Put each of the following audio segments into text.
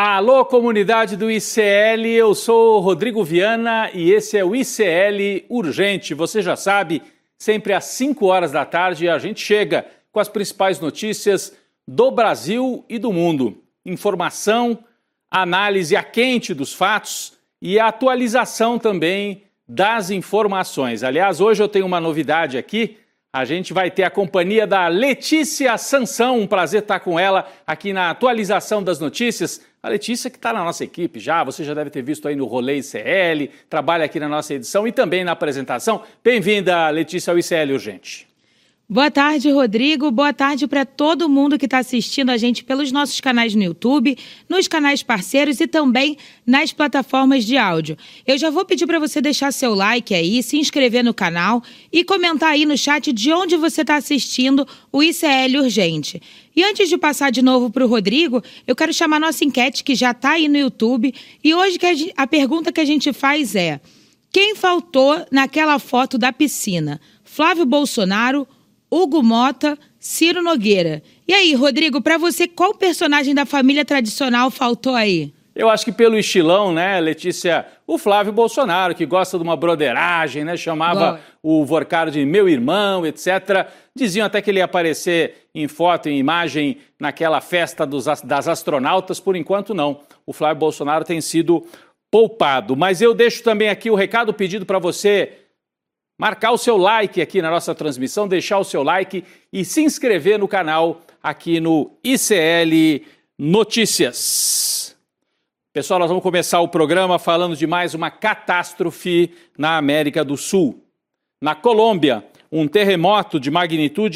Alô, comunidade do ICL, eu sou o Rodrigo Viana e esse é o ICL Urgente. Você já sabe, sempre às 5 horas da tarde a gente chega com as principais notícias do Brasil e do mundo. Informação, análise a quente dos fatos e a atualização também das informações. Aliás, hoje eu tenho uma novidade aqui. A gente vai ter a companhia da Letícia Sansão, um prazer estar com ela aqui na atualização das notícias. A Letícia que está na nossa equipe já, você já deve ter visto aí no Rolê ICL, trabalha aqui na nossa edição e também na apresentação. Bem-vinda, Letícia, ao ICL Urgente. Boa tarde, Rodrigo. Boa tarde para todo mundo que está assistindo a gente pelos nossos canais no YouTube, nos canais parceiros e também nas plataformas de áudio. Eu já vou pedir para você deixar seu like aí, se inscrever no canal e comentar aí no chat de onde você está assistindo o ICL Urgente. E antes de passar de novo para o Rodrigo, eu quero chamar a nossa enquete que já está aí no YouTube. E hoje a pergunta que a gente faz é: quem faltou naquela foto da piscina? Flávio Bolsonaro, Hugo Mota, Ciro Nogueira. E aí, Rodrigo, para você, qual personagem da família tradicional faltou aí? Eu acho que pelo estilão, né, Letícia, o Flávio Bolsonaro, que gosta de uma broderagem, né, chamava o Vorcaro de meu irmão, etc. Diziam até que ele ia aparecer em foto, em imagem, naquela festa das astronautas. Por enquanto, não. O Flávio Bolsonaro tem sido poupado. Mas eu deixo também aqui o recado pedido para você marcar o seu like aqui na nossa transmissão, deixar o seu like e se inscrever no canal aqui no ICL Notícias. Pessoal, nós vamos começar o programa falando de mais uma catástrofe na América do Sul. Na Colômbia, um terremoto de magnitude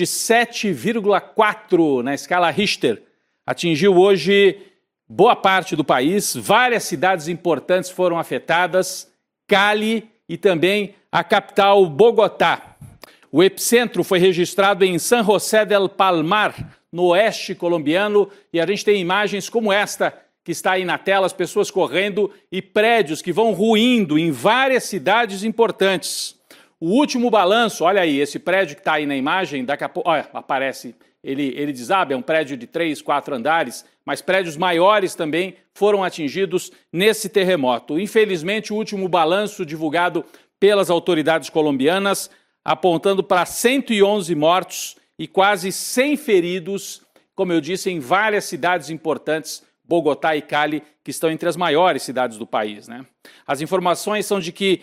7,4 na escala Richter atingiu hoje boa parte do país. Várias cidades importantes foram afetadas, Cali e também a capital Bogotá. O epicentro foi registrado em San José del Palmar, no oeste colombiano, e a gente tem imagens como esta que está aí na tela, as pessoas correndo e prédios que vão ruindo em várias cidades importantes. O último balanço, olha aí, esse prédio que está aí na imagem, daqui a pouco, olha, aparece, ele desaba, é um prédio de 3, 4 andares, mas prédios maiores também foram atingidos nesse terremoto. Infelizmente, o último balanço divulgado pelas autoridades colombianas, apontando para 111 mortos e quase 100 feridos, como eu disse, em várias cidades importantes, Bogotá e Cali, que estão entre as maiores cidades do país, né? As informações são de que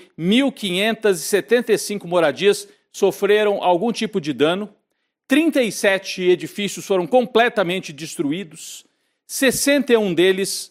1.575 moradias sofreram algum tipo de dano, 37 edifícios foram completamente destruídos, 61 deles,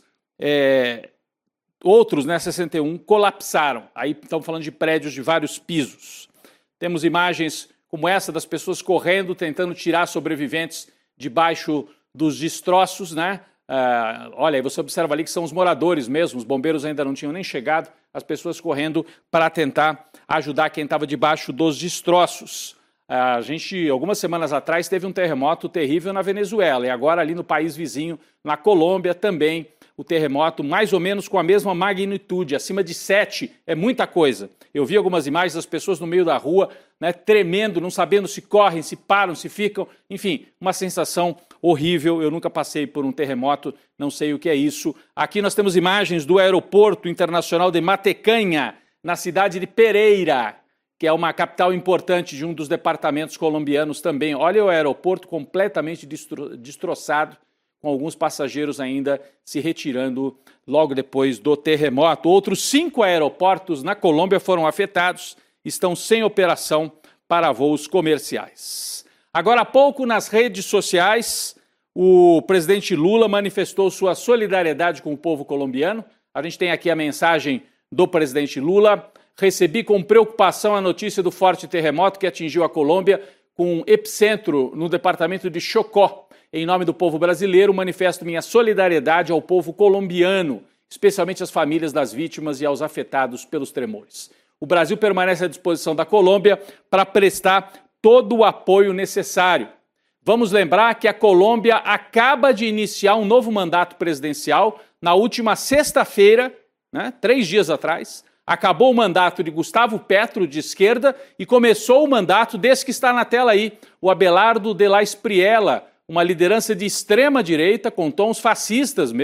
outros, né, 61, colapsaram. Aí estamos falando de prédios de vários pisos. Temos imagens como essa das pessoas correndo, tentando tirar sobreviventes debaixo dos destroços, né? Olha, aí você observa ali que são os moradores mesmo, os bombeiros ainda não tinham nem chegado, as pessoas correndo para tentar ajudar quem estava debaixo dos destroços. A gente, algumas semanas atrás, teve um terremoto terrível na Venezuela e agora ali no país vizinho, na Colômbia também, o terremoto mais ou menos com a mesma magnitude, acima de 7, é muita coisa. Eu vi algumas imagens das pessoas no meio da rua, né, tremendo, não sabendo se correm, se param, se ficam, enfim, uma sensação horrível. Eu nunca passei por um terremoto, não sei o que é isso. Aqui nós temos imagens do aeroporto internacional de Matecanha, na cidade de Pereira, que é uma capital importante de um dos departamentos colombianos também. Olha o aeroporto completamente destroçado, com alguns passageiros ainda se retirando logo depois do terremoto. Outros 5 aeroportos na Colômbia foram afetados, estão sem operação para voos comerciais. Agora há pouco, nas redes sociais, o presidente Lula manifestou sua solidariedade com o povo colombiano. A gente tem aqui a mensagem do presidente Lula. Recebi com preocupação a notícia do forte terremoto que atingiu a Colômbia, com epicentro no departamento de Chocó. Em nome do povo brasileiro, manifesto minha solidariedade ao povo colombiano, especialmente às famílias das vítimas e aos afetados pelos tremores. O Brasil permanece à disposição da Colômbia para prestar todo o apoio necessário. Vamos lembrar que a Colômbia acaba de iniciar um novo mandato presidencial na última sexta-feira, né, 3 dias atrás. Acabou o mandato de Gustavo Petro, de esquerda, e começou o mandato desse que está na tela aí, o Abelardo de la Espriella, uma liderança de extrema-direita, com tons fascistas mesmo,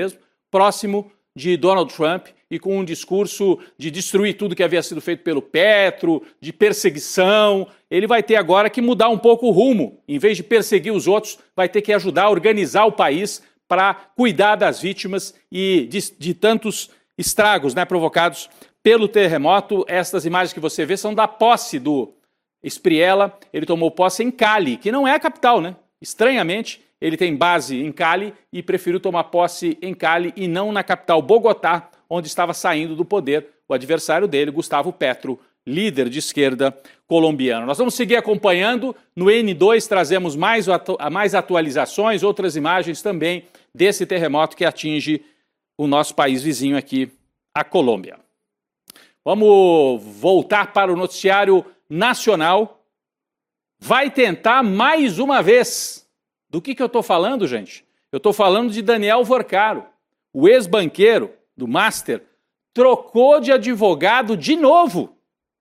próximo de Donald Trump e com um discurso de destruir tudo que havia sido feito pelo Petro, de perseguição. Ele vai ter agora que mudar um pouco o rumo. Em vez de perseguir os outros, vai ter que ajudar a organizar o país para cuidar das vítimas e de tantos estragos, né, provocados pelo terremoto. Estas imagens que você vê são da posse do Espriella. Ele tomou posse em Cali, que não é a capital, né? Estranhamente, ele tem base em Cali e preferiu tomar posse em Cali e não na capital Bogotá, onde estava saindo do poder o adversário dele, Gustavo Petro, líder de esquerda colombiano. Nós vamos seguir acompanhando. No N2 trazemos mais atualizações, outras imagens também desse terremoto que atinge o nosso país vizinho aqui, a Colômbia. Vamos voltar para o noticiário nacional. Vai tentar mais uma vez. Do que eu estou falando, gente? Eu estou falando de Daniel Vorcaro, o ex-banqueiro do Master, trocou de advogado de novo.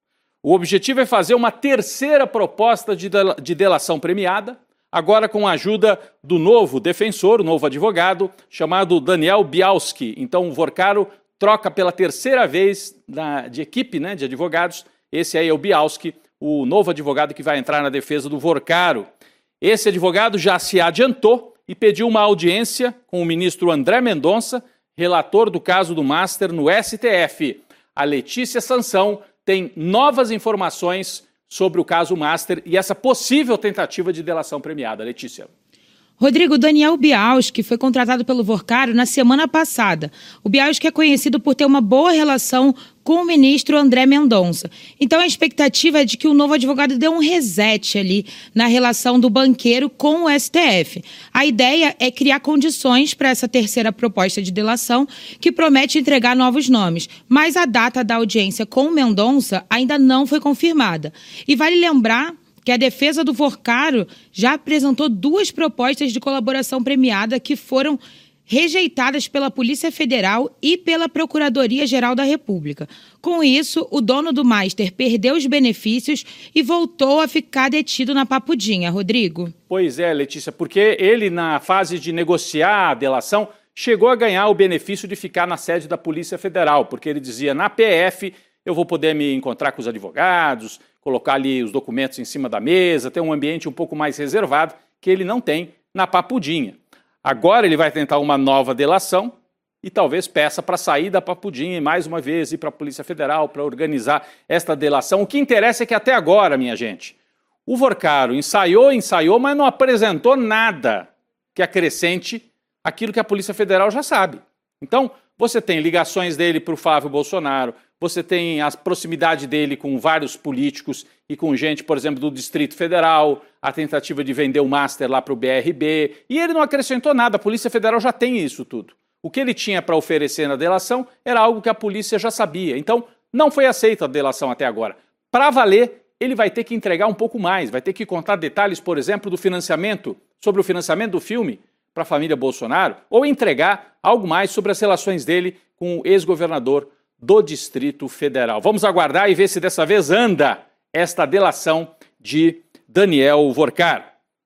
O objetivo é fazer uma terceira proposta de delação premiada, agora com a ajuda do novo defensor, o novo advogado, chamado Daniel Bialski. Então o Vorcaro troca pela terceira vez de equipe, né, de advogados. Esse aí é o Bialski, o novo advogado que vai entrar na defesa do Vorcaro. Esse advogado já se adiantou e pediu uma audiência com o ministro André Mendonça, relator do caso do Master no STF. A Letícia Sansão tem novas informações sobre o caso Master e essa possível tentativa de delação premiada. Letícia. Rodrigo, Daniel Bialski foi contratado pelo Vorcaro na semana passada. O Bialski é conhecido por ter uma boa relação com o ministro André Mendonça. Então a expectativa é de que o novo advogado dê um reset ali na relação do banqueiro com o STF. A ideia é criar condições para essa terceira proposta de delação que promete entregar novos nomes. Mas a data da audiência com o Mendonça ainda não foi confirmada. E vale lembrar que a defesa do Vorcaro já apresentou 2 propostas de colaboração premiada que foram rejeitadas pela Polícia Federal e pela Procuradoria-Geral da República. Com isso, o dono do Master perdeu os benefícios e voltou a ficar detido na Papudinha. Rodrigo? Pois é, Letícia, porque ele, na fase de negociar a delação, chegou a ganhar o benefício de ficar na sede da Polícia Federal, porque ele dizia, na PF eu vou poder me encontrar com os advogados, colocar ali os documentos em cima da mesa, ter um ambiente um pouco mais reservado, que ele não tem na Papudinha. Agora ele vai tentar uma nova delação e talvez peça para sair da Papudinha e mais uma vez ir para a Polícia Federal para organizar esta delação. O que interessa é que até agora, minha gente, o Vorcaro ensaiou, mas não apresentou nada que acrescente aquilo que a Polícia Federal já sabe. Então, você tem ligações dele para o Flávio Bolsonaro, você tem a proximidade dele com vários políticos e com gente, por exemplo, do Distrito Federal, a tentativa de vender o Master lá para o BRB, e ele não acrescentou nada, a Polícia Federal já tem isso tudo. O que ele tinha para oferecer na delação era algo que a polícia já sabia, então não foi aceita a delação até agora. Para valer, ele vai ter que entregar um pouco mais, vai ter que contar detalhes, por exemplo, do financiamento, sobre o financiamento do filme para a família Bolsonaro, ou entregar algo mais sobre as relações dele com o ex-governador do Distrito Federal. Vamos aguardar e ver se dessa vez anda esta delação de Daniel Vorcaro.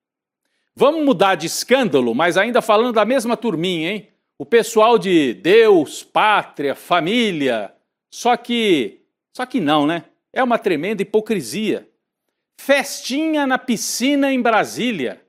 Vamos mudar de escândalo, mas ainda falando da mesma turminha, hein? O pessoal de Deus, pátria, família. Só que não, né? É uma tremenda hipocrisia. Festinha na piscina em Brasília.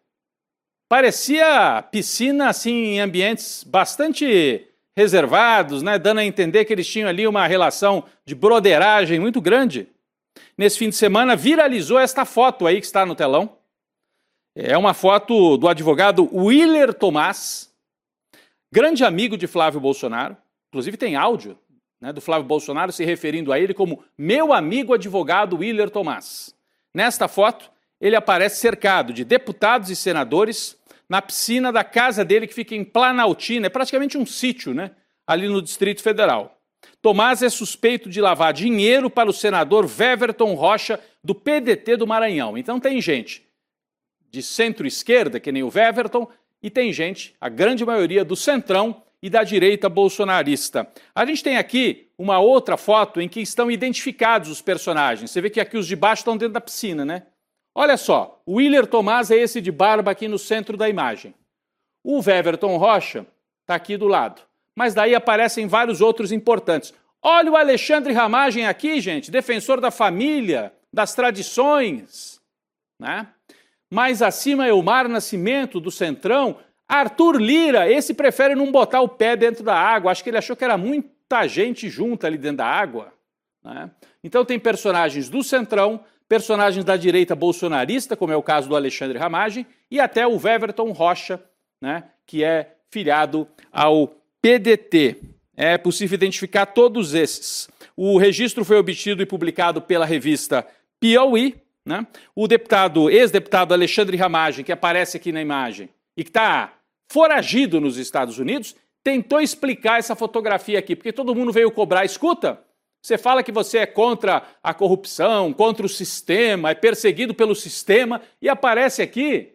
Parecia piscina assim em ambientes bastante reservados, né, dando a entender que eles tinham ali uma relação de broderagem muito grande. Nesse fim de semana viralizou esta foto aí que está no telão. É uma foto do advogado Willer Tomás, grande amigo de Flávio Bolsonaro. Inclusive tem áudio, né, do Flávio Bolsonaro se referindo a ele como meu amigo advogado Willer Tomás. Nesta foto, ele aparece cercado de deputados e senadores na piscina da casa dele, que fica em Planaltina, é praticamente um sítio, né? Ali no Distrito Federal. Tomás é suspeito de lavar dinheiro para o senador Weverton Rocha, do PDT do Maranhão. Então tem gente de centro-esquerda, que nem o Weverton, e tem gente, a grande maioria, do centrão e da direita bolsonarista. A gente tem aqui uma outra foto em que estão identificados os personagens. Você vê que aqui os de baixo estão dentro da piscina, né? Olha só, o Willer Tomás é esse de barba aqui no centro da imagem. O Weverton Rocha está aqui do lado. mas daí aparecem vários outros importantes. Olha o Alexandre Ramagem aqui, gente, defensor da família, das tradições, né? Mais acima, Elmar Nascimento, do Centrão. Arthur Lira, esse prefere não botar o pé dentro da água. Acho que ele achou que era muita gente junta ali dentro da água, né? Então tem personagens do Centrão, personagens da direita bolsonarista, como é o caso do Alexandre Ramagem, e até o Weverton Rocha, né, que é filiado ao PDT. É possível identificar todos esses. O registro foi obtido e publicado pela revista Piauí, né? O ex-deputado Alexandre Ramagem, que aparece aqui na imagem e que está foragido nos Estados Unidos, tentou explicar essa fotografia aqui, porque todo mundo veio cobrar. Escuta, você fala que você é contra a corrupção, contra o sistema, é perseguido pelo sistema, e aparece aqui,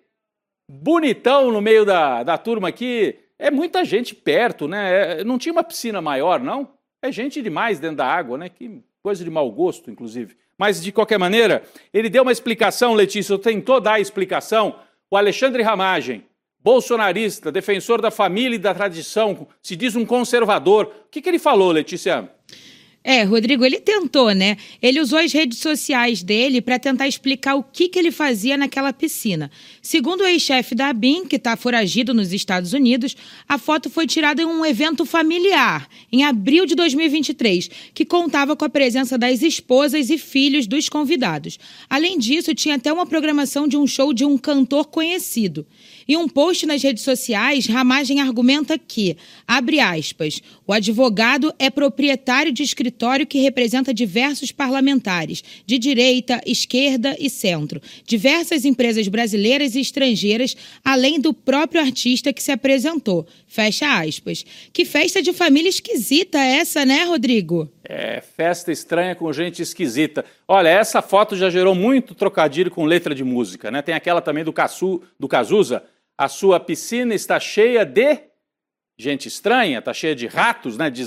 bonitão no meio da turma aqui. É muita gente perto, né? Não tinha uma piscina maior, não? É gente demais dentro da água, né? Que coisa de mau gosto, inclusive. Mas, de qualquer maneira, ele deu uma explicação, Letícia, tentou dar a explicação. O Alexandre Ramagem, bolsonarista, defensor da família e da tradição, se diz um conservador. O que ele falou, Letícia? Rodrigo, ele tentou, né? Ele usou as redes sociais dele para tentar explicar o que ele fazia naquela piscina. Segundo o ex-chefe da ABIN, que está foragido nos Estados Unidos, a foto foi tirada em um evento familiar, em abril de 2023, que contava com a presença das esposas e filhos dos convidados. Além disso, tinha até uma programação de um show de um cantor conhecido. Em um post nas redes sociais, Ramagem argumenta que, abre aspas, o advogado é proprietário de escritório que representa diversos parlamentares, de direita, esquerda e centro, diversas empresas brasileiras e estrangeiras, além do próprio artista que se apresentou. Fecha aspas. Que festa de família esquisita essa, né, Rodrigo? Festa estranha com gente esquisita. Olha, essa foto já gerou muito trocadilho com letra de música, né? Tem aquela também do Cazuza. A sua piscina está cheia de gente estranha, está cheia de ratos, né?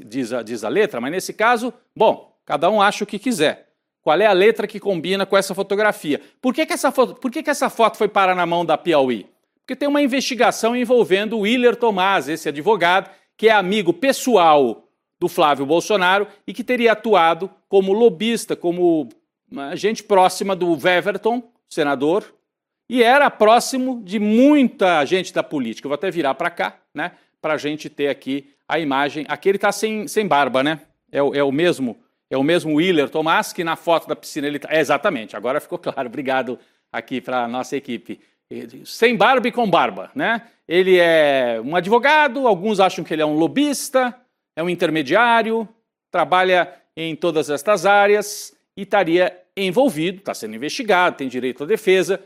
Diz a letra, mas nesse caso, bom, cada um acha o que quiser. Qual é a letra que combina com essa fotografia? Por que essa foto foi parar na mão da Piauí? Porque tem uma investigação envolvendo o Willer Tomás, esse advogado, que é amigo pessoal do Flávio Bolsonaro e que teria atuado como lobista, como gente próxima do Weverton, senador, e era próximo de muita gente da política. Eu vou até virar para cá, né, para a gente ter aqui a imagem. Aqui ele está sem barba, né? É o mesmo Willer Tomás, que na foto da piscina ele está. Exatamente, agora ficou claro. Obrigado aqui para a nossa equipe. Sem barba e com barba, né? Ele é um advogado, alguns acham que ele é um lobista, é um intermediário, trabalha em todas estas áreas e estaria envolvido, está sendo investigado, tem direito à defesa,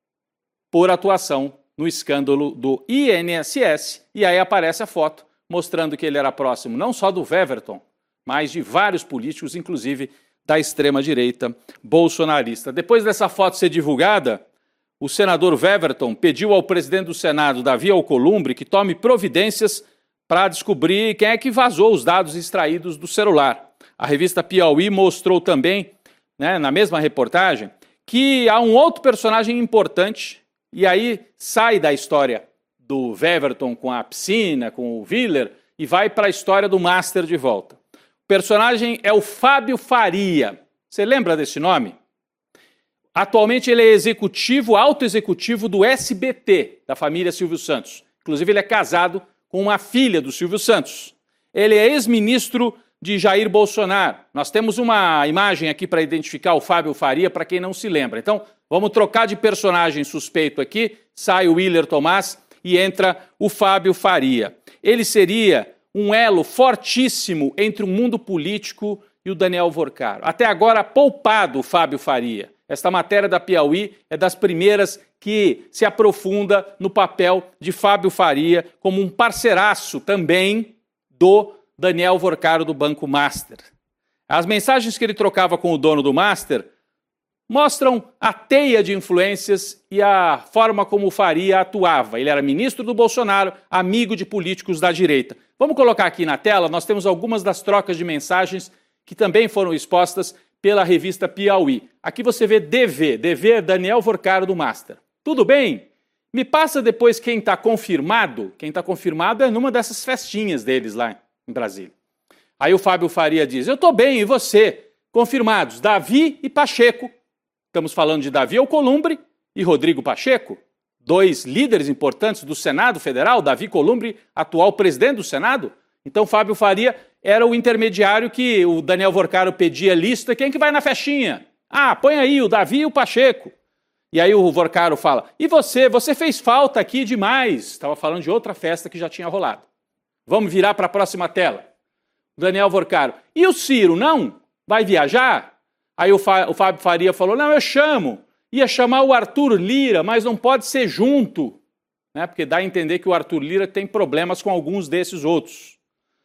por atuação no escândalo do INSS. E aí aparece a foto mostrando que ele era próximo não só do Weverton, mas de vários políticos, inclusive da extrema-direita bolsonarista. Depois dessa foto ser divulgada, o senador Weverton pediu ao presidente do Senado, Davi Alcolumbre, que tome providências para descobrir quem é que vazou os dados extraídos do celular. A revista Piauí mostrou também, né, na mesma reportagem, que há um outro personagem importante, e aí sai da história do Weverton com a piscina, com o Willer, e vai para a história do Master de volta. O personagem é o Fábio Faria. Você lembra desse nome? Atualmente ele é alto executivo do SBT, da família Silvio Santos. Inclusive ele é casado com uma filha do Silvio Santos. Ele é ex-ministro de Jair Bolsonaro. Nós temos uma imagem aqui para identificar o Fábio Faria, para quem não se lembra. Então, vamos trocar de personagem suspeito aqui, sai o Willer Tomás e entra o Fábio Faria. Ele seria um elo fortíssimo entre o mundo político e o Daniel Vorcaro. Até agora, poupado o Fábio Faria. Esta matéria da Piauí é das primeiras que se aprofunda no papel de Fábio Faria como um parceiraço também do Daniel Vorcaro do Banco Master. As mensagens que ele trocava com o dono do Master mostram a teia de influências e a forma como o Faria atuava. Ele era ministro do Bolsonaro, amigo de políticos da direita. Vamos colocar aqui na tela, nós temos algumas das trocas de mensagens que também foram expostas pela revista Piauí. Aqui você vê DV é Daniel Vorcaro do Master. Tudo bem? Me passa depois quem está confirmado. Quem está confirmado é numa dessas festinhas deles lá em Brasília. Aí o Fábio Faria diz, eu estou bem, e você? Confirmados, Davi e Pacheco. Estamos falando de Davi Alcolumbre e Rodrigo Pacheco, 2 líderes importantes do Senado Federal, Davi Alcolumbre, atual presidente do Senado. Então Fábio Faria era o intermediário que o Daniel Vorcaro pedia lista, quem que vai na festinha? Ah, põe aí o Davi e o Pacheco. E aí o Vorcaro fala, e você? Você fez falta aqui demais. Estava falando de outra festa que já tinha rolado. Vamos virar para a próxima tela. Daniel Vorcaro, e o Ciro, não? Vai viajar? Aí o Fábio Faria falou, não, eu chamo. Ia chamar o Arthur Lira, mas não pode ser junto. Né? Porque dá a entender que o Arthur Lira tem problemas com alguns desses outros.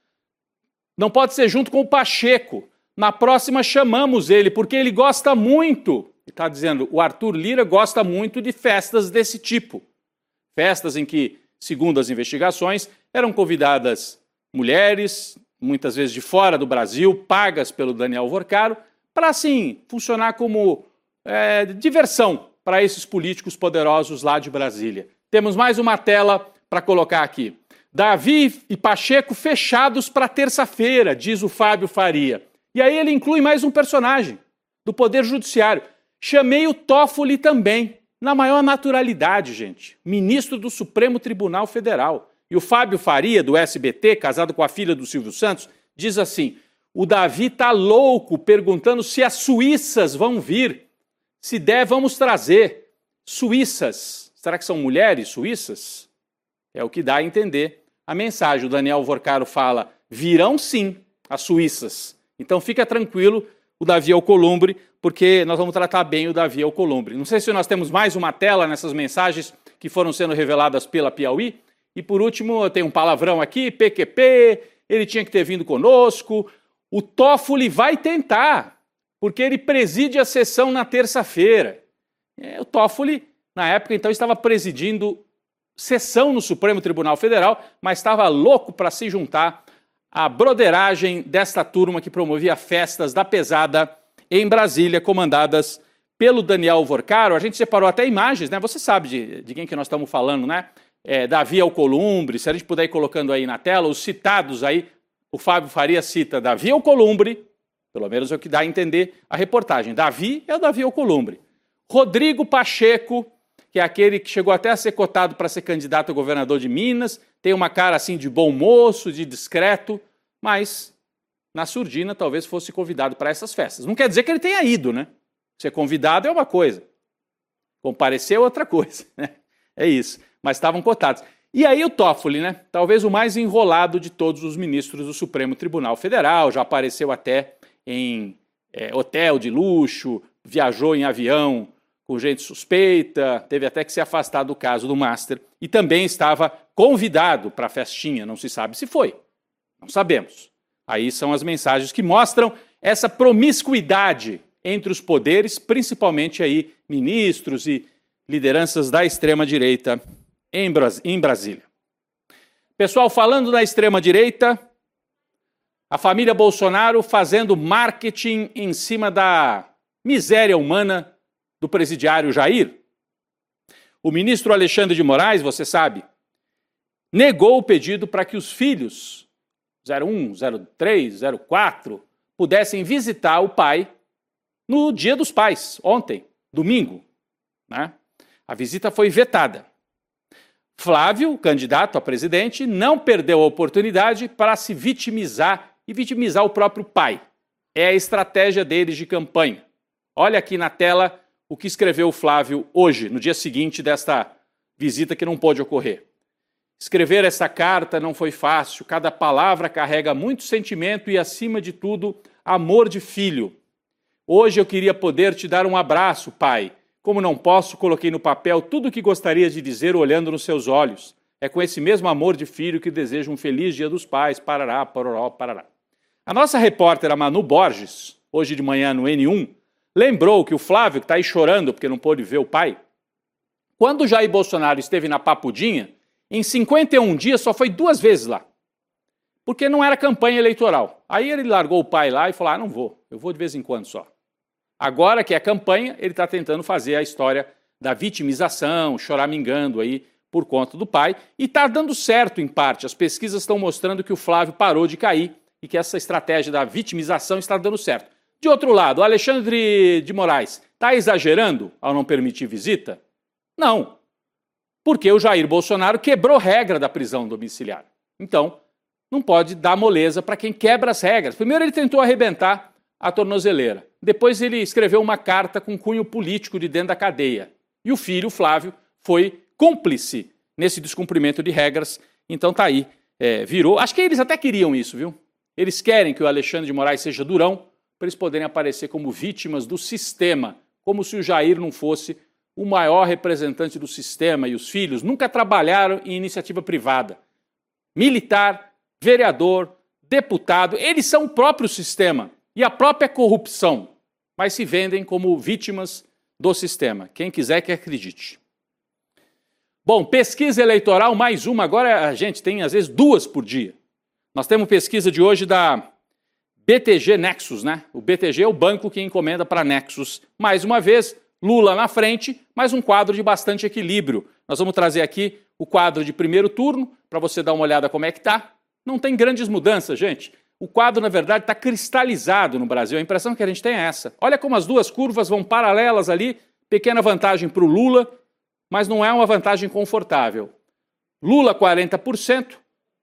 Não pode ser junto com o Pacheco. Na próxima chamamos ele, porque ele gosta muito. Está dizendo, o Arthur Lira gosta muito de festas desse tipo. Festas em que, segundo as investigações, eram convidadas mulheres, muitas vezes de fora do Brasil, pagas pelo Daniel Vorcaro, para, assim, funcionar como diversão para esses políticos poderosos lá de Brasília. Temos mais uma tela para colocar aqui. Davi e Pacheco fechados para terça-feira, diz o Fábio Faria. E aí ele inclui mais um personagem do Poder Judiciário. Chamei o Toffoli também, na maior naturalidade, gente. Ministro do Supremo Tribunal Federal. E o Fábio Faria, do SBT, casado com a filha do Silvio Santos, diz assim, o Davi tá louco perguntando se as suíças vão vir. Se der, vamos trazer. Suíças. Será que são mulheres suíças? É o que dá a entender a mensagem. O Daniel Vorcaro fala, virão sim as suíças. Então fica tranquilo, o Davi Alcolumbre, porque nós vamos tratar bem o Davi Alcolumbre. Não sei se nós temos mais uma tela nessas mensagens que foram sendo reveladas pela Piauí. E por último, tem um palavrão aqui, PQP, ele tinha que ter vindo conosco. O Toffoli vai tentar, porque ele preside a sessão na terça-feira. O Toffoli, na época, então, estava presidindo sessão no Supremo Tribunal Federal, mas estava louco para se juntar à broderagem desta turma que promovia festas da pesada em Brasília, comandadas pelo Daniel Vorcaro. A gente separou até imagens, né? Você sabe de quem que nós estamos falando, né? Davi Alcolumbre, se a gente puder ir colocando aí na tela, os citados aí, o Fábio Faria cita Davi Alcolumbre, pelo menos é o que dá a entender a reportagem. Davi é o Davi Alcolumbre. Rodrigo Pacheco, que é aquele que chegou até a ser cotado para ser candidato a governador de Minas, tem uma cara assim de bom moço, de discreto, mas na surdina talvez fosse convidado para essas festas. Não quer dizer que ele tenha ido, né? Ser convidado é uma coisa, comparecer é outra coisa, né? É isso, mas estavam cotados. E aí o Toffoli, né? Talvez o mais enrolado de todos os ministros do Supremo Tribunal Federal, já apareceu até em hotel de luxo, viajou em avião com gente suspeita, teve até que se afastar do caso do Master e também estava convidado para a festinha, não se sabe se foi, não sabemos. Aí são as mensagens que mostram essa promiscuidade entre os poderes, principalmente aí ministros e lideranças da extrema-direita em Brasília. Pessoal, falando da extrema-direita, a família Bolsonaro fazendo marketing em cima da miséria humana do presidiário Jair. O ministro Alexandre de Moraes, você sabe, negou o pedido para que os filhos 01, 03, 04 pudessem visitar o pai no Dia dos Pais, ontem, domingo, né? A visita foi vetada. Flávio, candidato a presidente, não perdeu a oportunidade para se vitimizar e vitimizar o próprio pai. É a estratégia deles de campanha. Olha aqui na tela o que escreveu o Flávio hoje, no dia seguinte desta visita que não pôde ocorrer. Escrever essa carta não foi fácil, cada palavra carrega muito sentimento e, acima de tudo, amor de filho. Hoje eu queria poder te dar um abraço, pai. Como não posso, coloquei no papel tudo o que gostaria de dizer olhando nos seus olhos. É com esse mesmo amor de filho que desejo um feliz Dia dos Pais, parará, pororó, parará. A nossa repórter, a Manu Borges, hoje de manhã no N1, lembrou que o Flávio, que está aí chorando porque não pôde ver o pai, quando o Jair Bolsonaro esteve na Papudinha, em 51 dias só foi 2 vezes lá, porque não era campanha eleitoral. Aí ele largou o pai lá e falou, não vou, eu vou de vez em quando só. Agora que é campanha, ele está tentando fazer a história da vitimização, choramingando aí por conta do pai, e está dando certo em parte. As pesquisas estão mostrando que o Flávio parou de cair e que essa estratégia da vitimização está dando certo. De outro lado, o Alexandre de Moraes está exagerando ao não permitir visita? Não, porque o Jair Bolsonaro quebrou regra da prisão domiciliar. Então, não pode dar moleza para quem quebra as regras. Primeiro ele tentou arrebentar a tornozeleira. Depois ele escreveu uma carta com cunho político de dentro da cadeia. E o filho, Flávio, foi cúmplice nesse descumprimento de regras. Então tá aí, virou. Acho que eles até queriam isso, viu? Eles querem que o Alexandre de Moraes seja durão para eles poderem aparecer como vítimas do sistema, como se o Jair não fosse o maior representante do sistema e os filhos nunca trabalharam em iniciativa privada. Militar, vereador, deputado, eles são o próprio sistema e a própria corrupção, mas se vendem como vítimas do sistema. Quem quiser que acredite. Bom, pesquisa eleitoral, mais uma. Agora a gente tem, às vezes, 2 por dia. Nós temos pesquisa de hoje da BTG Nexus, né? O BTG é o banco que encomenda para Nexus. Mais uma vez, Lula na frente, mas um quadro de bastante equilíbrio. Nós vamos trazer aqui o quadro de primeiro turno, para você dar uma olhada como é que está. Não tem grandes mudanças, gente. O quadro, na verdade, está cristalizado no Brasil. A impressão que a gente tem é essa. Olha como as duas curvas vão paralelas ali. Pequena vantagem para o Lula, mas não é uma vantagem confortável. Lula, 40%.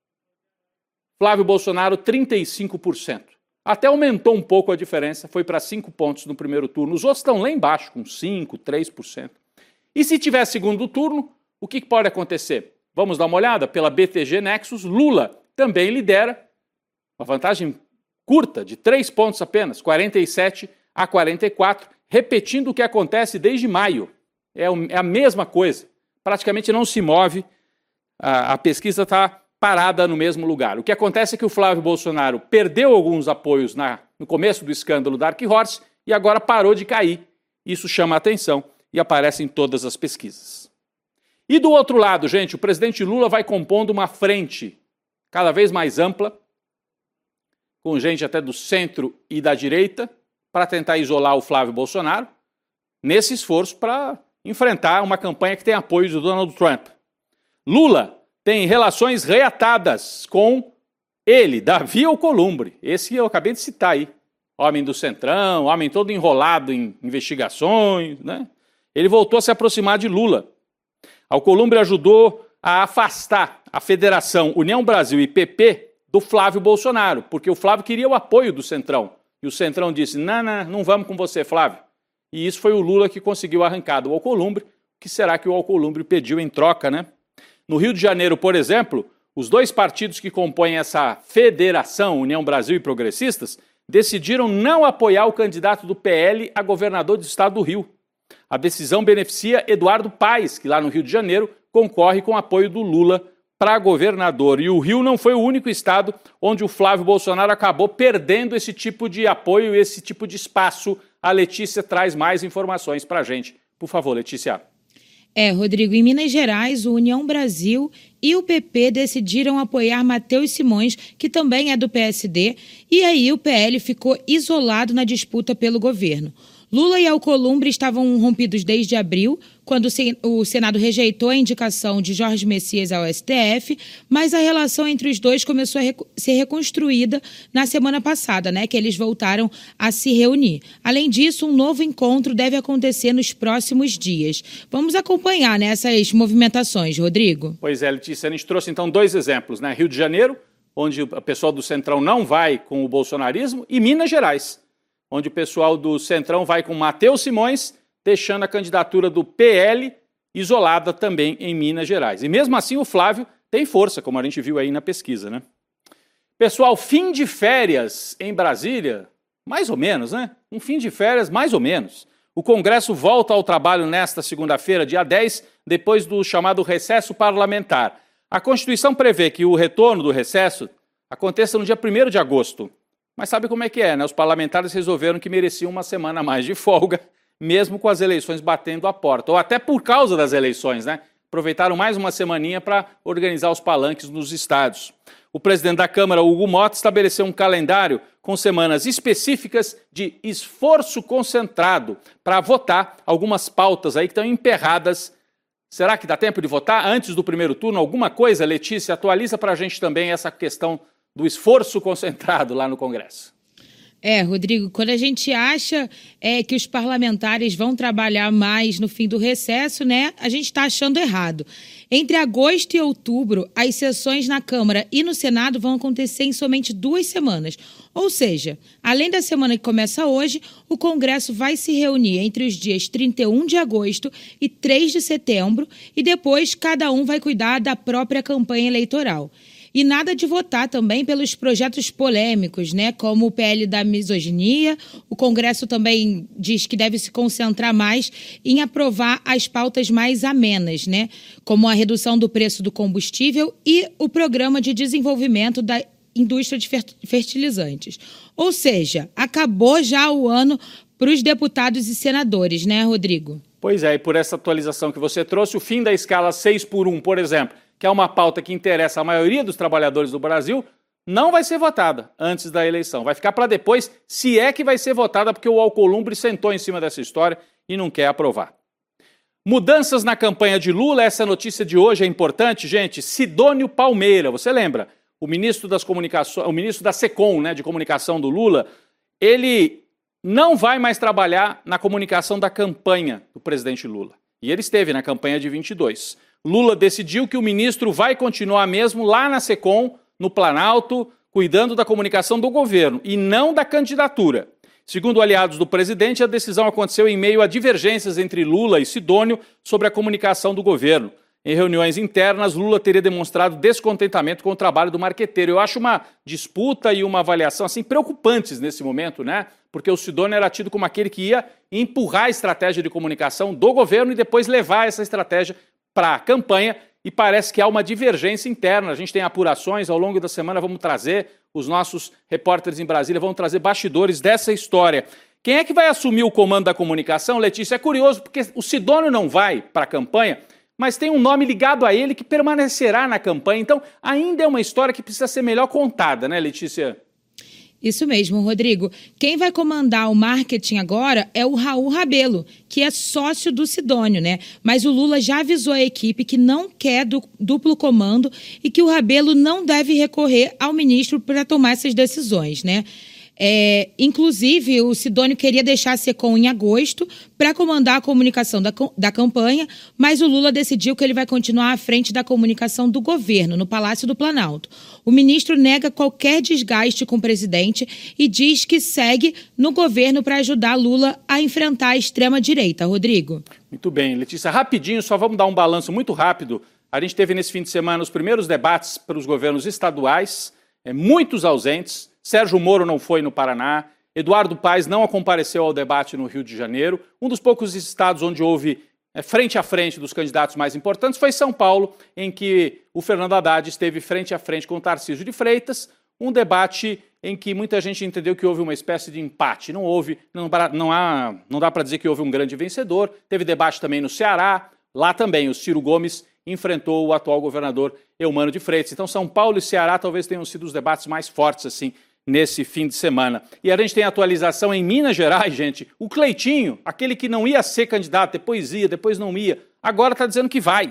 Flávio Bolsonaro, 35%. Até aumentou um pouco a diferença, foi para 5 pontos no primeiro turno. Os outros estão lá embaixo, com 5%, 3%. E se tiver segundo turno, o que pode acontecer? Vamos dar uma olhada? Pela BTG Nexus, Lula também lidera, uma vantagem curta, de 3 pontos apenas, 47 a 44, repetindo o que acontece desde maio. É a mesma coisa, praticamente não se move, a pesquisa está parada no mesmo lugar. O que acontece é que o Flávio Bolsonaro perdeu alguns apoios no começo do escândalo Dark Horse e agora parou de cair. Isso chama a atenção e aparece em todas as pesquisas. E do outro lado, gente, o presidente Lula vai compondo uma frente cada vez mais ampla, com gente até do centro e da direita, para tentar isolar o Flávio Bolsonaro, nesse esforço para enfrentar uma campanha que tem apoio do Donald Trump. Lula tem relações reatadas com ele, Davi Alcolumbre, esse que eu acabei de citar aí, homem do Centrão, homem todo enrolado em investigações, né? Ele voltou a se aproximar de Lula. Alcolumbre ajudou a afastar a Federação União Brasil e PP do Flávio Bolsonaro, porque o Flávio queria o apoio do Centrão. E o Centrão disse, não vamos com você, Flávio. E isso foi o Lula que conseguiu arrancar do Alcolumbre. O que será que o Alcolumbre pediu em troca, né? No Rio de Janeiro, por exemplo, os 2 partidos que compõem essa Federação União Brasil e Progressistas decidiram não apoiar o candidato do PL a governador do estado do Rio. A decisão beneficia Eduardo Paes, que lá no Rio de Janeiro concorre com o apoio do Lula para governador. E o Rio não foi o único estado onde o Flávio Bolsonaro acabou perdendo esse tipo de apoio, esse tipo de espaço. A Letícia traz mais informações para a gente. Por favor, Letícia. Rodrigo, em Minas Gerais, o União Brasil e o PP decidiram apoiar Matheus Simões, que também é do PSD, e aí o PL ficou isolado na disputa pelo governo. Lula e Alcolumbre estavam rompidos desde abril, quando o Senado rejeitou a indicação de Jorge Messias ao STF, mas a relação entre os dois começou a ser reconstruída na semana passada, né, que eles voltaram a se reunir. Além disso, um novo encontro deve acontecer nos próximos dias. Vamos acompanhar, né, essas movimentações, Rodrigo? Pois é, Letícia, a gente trouxe então 2 exemplos, né? Rio de Janeiro, onde o pessoal do Centrão não vai com o bolsonarismo, e Minas Gerais, onde o pessoal do Centrão vai com Matheus Simões, deixando a candidatura do PL isolada também em Minas Gerais. E mesmo assim o Flávio tem força, como a gente viu aí na pesquisa, né? Pessoal, fim de férias em Brasília, mais ou menos, né? Um fim de férias mais ou menos. O Congresso volta ao trabalho nesta segunda-feira, dia 10, depois do chamado recesso parlamentar. A Constituição prevê que o retorno do recesso aconteça no dia 1º de agosto. Mas sabe como é que é, né? Os parlamentares resolveram que mereciam uma semana a mais de folga, mesmo com as eleições batendo a porta. Ou até por causa das eleições, né? Aproveitaram mais uma semaninha para organizar os palanques nos estádios. O presidente da Câmara, Hugo Mota, estabeleceu um calendário com semanas específicas de esforço concentrado para votar algumas pautas aí que estão emperradas. Será que dá tempo de votar antes do primeiro turno? Alguma coisa, Letícia? Atualiza para a gente também essa questão do esforço concentrado lá no Congresso. Rodrigo, quando a gente acha que os parlamentares vão trabalhar mais no fim do recesso, né, a gente está achando errado. Entre agosto e outubro, as sessões na Câmara e no Senado vão acontecer em somente 2 semanas. Ou seja, além da semana que começa hoje, o Congresso vai se reunir entre os dias 31 de agosto e 3 de setembro e depois cada um vai cuidar da própria campanha eleitoral. E nada de votar também pelos projetos polêmicos, né? Como o PL da misoginia. O Congresso também diz que deve se concentrar mais em aprovar as pautas mais amenas, né? Como a redução do preço do combustível e o programa de desenvolvimento da indústria de fertilizantes. Ou seja, acabou já o ano para os deputados e senadores, né, Rodrigo? Pois é, e por essa atualização que você trouxe, o fim da escala 6x1, por exemplo, que é uma pauta que interessa a maioria dos trabalhadores do Brasil, não vai ser votada antes da eleição. Vai ficar para depois, se é que vai ser votada, porque o Alcolumbre sentou em cima dessa história e não quer aprovar. Mudanças na campanha de Lula, essa notícia de hoje é importante, gente. Sidônio Palmeira, você lembra? O ministro das comunicações, o ministro da SECOM, né, de comunicação do Lula, ele não vai mais trabalhar na comunicação da campanha do presidente Lula. E ele esteve na campanha de 22. Lula decidiu que o ministro vai continuar mesmo lá na SECOM, no Planalto, cuidando da comunicação do governo e não da candidatura. Segundo aliados do presidente, a decisão aconteceu em meio a divergências entre Lula e Sidônio sobre a comunicação do governo. Em reuniões internas, Lula teria demonstrado descontentamento com o trabalho do marqueteiro. Eu acho uma disputa e uma avaliação assim preocupantes nesse momento, né? Porque o Sidônio era tido como aquele que ia empurrar a estratégia de comunicação do governo e depois levar essa estratégia para a campanha, e parece que há uma divergência interna. A gente tem apurações, ao longo da semana vamos trazer, os nossos repórteres em Brasília vão trazer bastidores dessa história. Quem é que vai assumir o comando da comunicação, Letícia? É curioso, porque o Sidônio não vai para a campanha, mas tem um nome ligado a ele que permanecerá na campanha. Então, ainda é uma história que precisa ser melhor contada, né, Letícia? Isso mesmo, Rodrigo. Quem vai comandar o marketing agora é o Raul Rabelo, que é sócio do Sidônio, né? Mas o Lula já avisou a equipe que não quer duplo comando e que o Rabelo não deve recorrer ao ministro para tomar essas decisões, né? Inclusive, o Sidônio queria deixar a SECOM em agosto para comandar a comunicação da campanha, mas o Lula decidiu que ele vai continuar à frente da comunicação do governo, no Palácio do Planalto. O ministro nega qualquer desgaste com o presidente e diz que segue no governo para ajudar Lula a enfrentar a extrema-direita. Rodrigo. Muito bem, Letícia. Rapidinho, só vamos dar um balanço muito rápido. A gente teve nesse fim de semana os primeiros debates para os governos estaduais, muitos ausentes. Sérgio Moro não foi no Paraná, Eduardo Paes não compareceu ao debate no Rio de Janeiro. Um dos poucos estados onde houve frente a frente dos candidatos mais importantes foi São Paulo, em que o Fernando Haddad esteve frente a frente com o Tarcísio de Freitas, um debate em que muita gente entendeu que houve uma espécie de empate. Não dá para dizer que houve um grande vencedor. Teve debate também no Ceará, lá também o Ciro Gomes enfrentou o atual governador Eumano de Freitas. Então São Paulo e Ceará talvez tenham sido os debates mais fortes assim nesse fim de semana. E a gente tem atualização em Minas Gerais, gente. O Cleitinho, aquele que não ia ser candidato, depois ia, depois não ia, agora está dizendo que vai.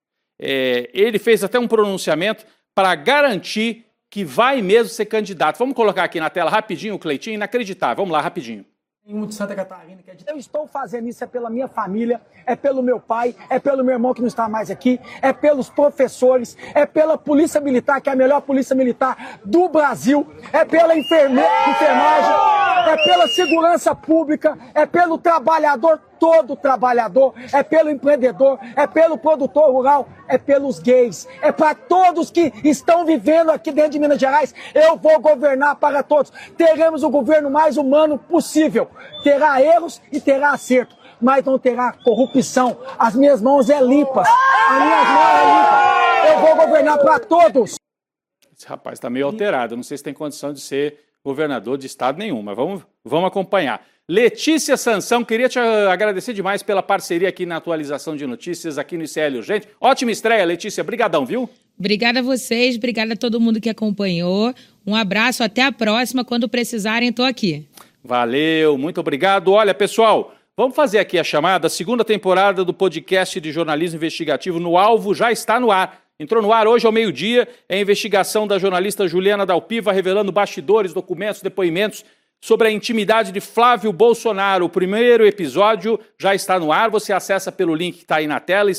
Ele fez até um pronunciamento para garantir que vai mesmo ser candidato. Vamos colocar aqui na tela rapidinho o Cleitinho, inacreditável. Vamos lá, rapidinho. De Santa Catarina, eu estou fazendo isso pela minha família, pelo meu pai, pelo meu irmão que não está mais aqui, pelos professores, pela polícia militar, que é a melhor polícia militar do Brasil, pela enfermagem, pela segurança pública, pelo trabalhador, todo trabalhador, pelo empreendedor, pelo produtor rural, pelos gays, para todos que estão vivendo aqui dentro de Minas Gerais. Eu vou governar para todos. Teremos o governo mais humano possível. Terá erros e terá acerto, mas não terá corrupção. As minhas mãos limpas. As minhas mãos limpas. Eu vou governar para todos. Esse rapaz está meio alterado. Não sei se tem condição de ser governador de estado nenhum, mas vamos acompanhar. Letícia Sansão, queria te agradecer demais pela parceria aqui na atualização de notícias aqui no ICL Urgente. Ótima estreia, Letícia. Brigadão, viu? Obrigada a vocês, obrigada a todo mundo que acompanhou. Um abraço, até a próxima. Quando precisarem, estou aqui. Valeu, muito obrigado. Olha, pessoal, vamos fazer aqui a chamada. A segunda temporada do podcast de jornalismo investigativo No Alvo já está no ar. Entrou no ar hoje ao meio-dia. É a investigação da jornalista Juliana Dalpiva, revelando bastidores, documentos, depoimentos sobre a intimidade de Flávio Bolsonaro. O primeiro episódio já está no ar. Você acessa pelo link que está aí na tela,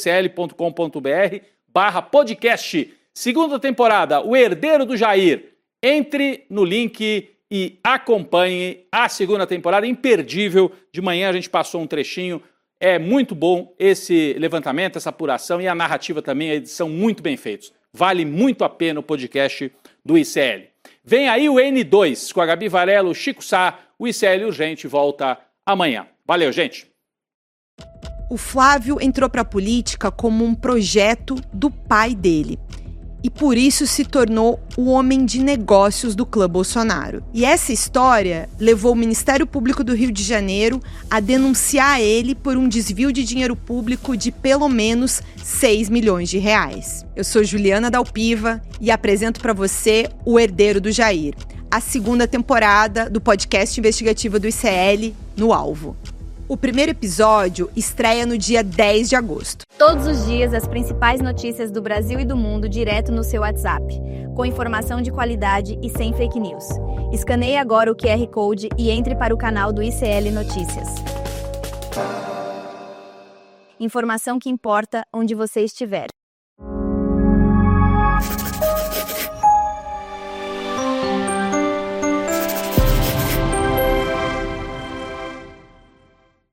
icl.com.br/podcast. Segunda temporada, O Herdeiro do Jair. Entre no link e acompanhe a segunda temporada, imperdível. De manhã a gente passou um trechinho. É muito bom esse levantamento, essa apuração e a narrativa também, a edição muito bem feitos. Vale muito a pena o podcast do ICL. Vem aí o N2 com a Gabi Varela, o Chico Sá. O ICL Urgente volta amanhã. Valeu, gente. O Flávio entrou para a política como um projeto do pai dele. E por isso se tornou o homem de negócios do clã Bolsonaro. E essa história levou o Ministério Público do Rio de Janeiro a denunciar ele por um desvio de dinheiro público de pelo menos 6 milhões de reais. Eu sou Juliana Dalpiva e apresento para você O Herdeiro do Jair, a segunda temporada do podcast investigativo do ICL, No Alvo. O primeiro episódio estreia no dia 10 de agosto. Todos os dias, as principais notícias do Brasil e do mundo direto no seu WhatsApp, com informação de qualidade e sem fake news. Escaneie agora o QR Code e entre para o canal do ICL Notícias. Informação que importa onde você estiver.